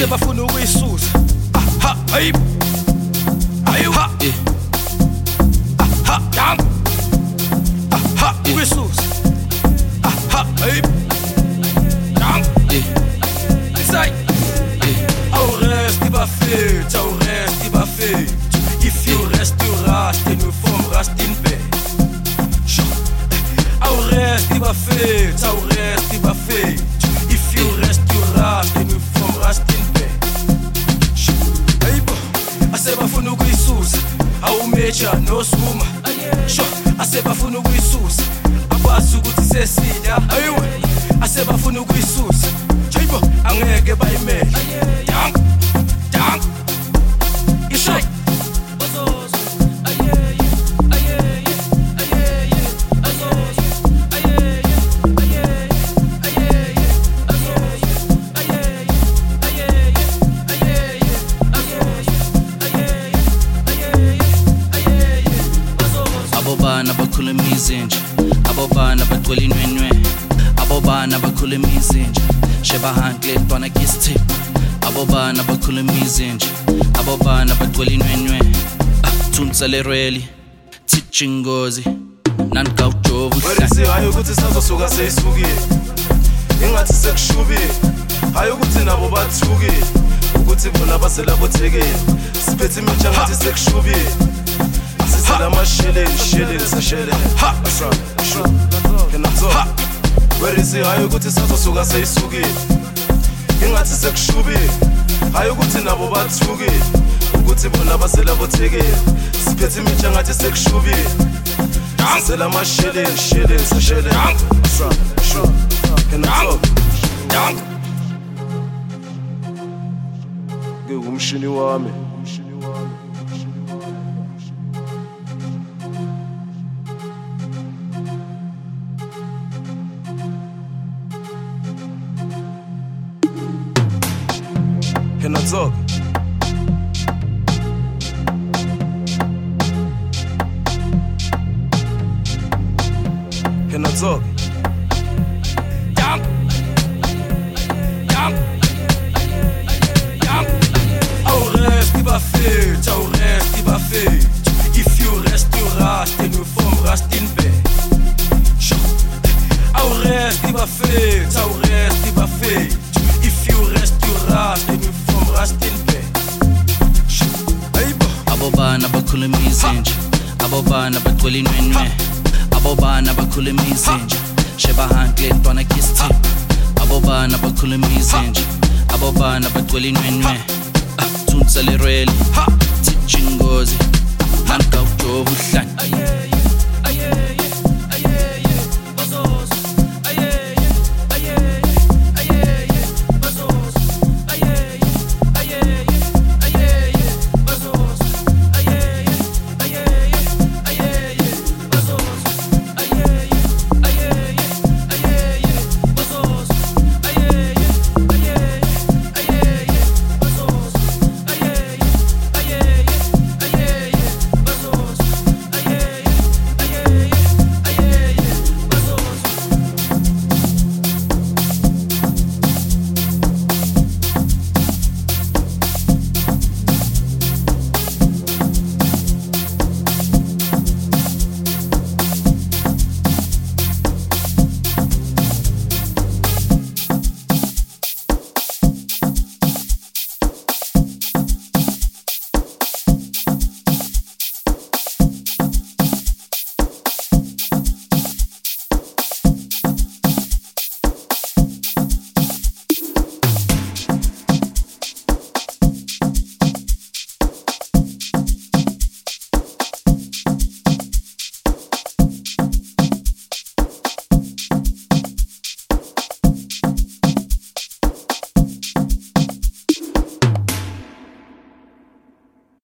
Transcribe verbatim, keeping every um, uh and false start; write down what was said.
asebafuna ukuyisusa ha hey ayu ha ha ha ha ukuyisusa ha hey sai au reste pas fait au reste pas fait if you resteras et nous formons rester in paix au reste pas fait au reste pas fait if you resteras et nous formons rester in paix hey bo asebafuna ukuyisusa awumecha nosuma sho asebafuna ukuyisusa akwazi ukuthi sesida ayiwe asebafuna ukuyisusa Chibo, angeke bayimele. Dank, dank. Ishay. Bazozo. Ayeye, ayeye, ayeye, azozo. Ayeye, ayeye, ayeye, azozo. Ayeye, ayeye, ayeye, azozo. Ayeye, ayeye, ayeye, azozo. Abobana bakhuluma izinja, abobana bagcwele inwenwe, abobana bakhuluma izinja. Sheba hankle twana kistip abobana bakhuluma izinja abobana bagcwele inwenwe thunsa lerweli thichingozi nanka ujovu werithi hayi ukuthi sazosuka seyisukile ingathi sekushubile hayi ukuthi nabo bathukile ukuthi bona basela bothekile siphethe imitsha ngathi sekushubile sisela amasheleni sheleni sasheleni ha sho can I werithi hayi ukuthi sazosuka seyisukile ingathi sekushubile hayi ukuthi nabo bathukile ukuthi bona basela bothekile siphethe imitsha ngathi sekushubile sisela amasheleni sheleni sasheleni sho sho can I talk Dank. ngumshini wami Can I talk? Can I talk? Dank. Dank. Dank. Au reste pas fait, au reste pas fait. If you resteras, et nous formons rester in paix. Au reste pas fait, au reste pas fait. If you resteras, et nous formons rester in paix. abobana bakhuluma izinja abobana bagcwele inwenwe abobana bakhuluma izinja sheba hankle twana kistip abobana bakhuluma izinja abobana bagcwele inwenwe thunsa lerweli thichingozi